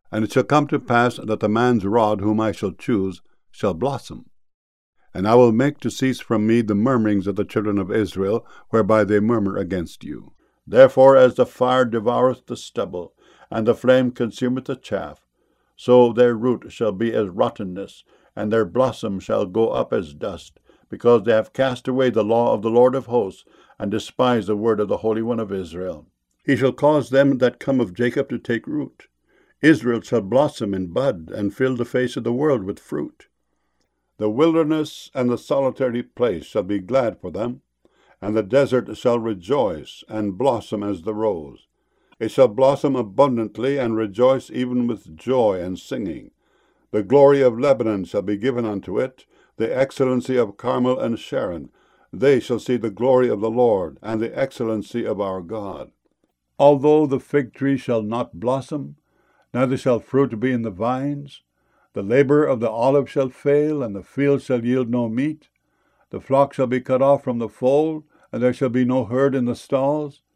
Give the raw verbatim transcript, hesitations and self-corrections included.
And it shall come to pass that the man's rod whom I shall choose shall blossom. And I will make to cease from me the murmurings of the children of Israel, whereby they murmur against you. Therefore, as the fire devoureth the stubble, and the flame consumeth the chaff, so their root shall be as rottenness, and their blossom shall go up as dust, because they have cast away the law of the Lord of hosts, and despised the word of the Holy One of Israel. He shall cause them that come of Jacob to take root. Israel shall blossom and bud, and fill the face of the world with fruit. The wilderness and the solitary place shall be glad for them, and the desert shall rejoice and blossom as the rose. It shall blossom abundantly and rejoice even with joy and singing. The glory of Lebanon shall be given unto it, the excellency of Carmel and Sharon. They shall see the glory of the Lord, and the excellency of our God. Although the fig tree shall not blossom, neither shall fruit be in the vines, the labor of the olive shall fail, and the field shall yield no meat. The flock shall be cut off from the fold, and there shall be no herd in the stalls.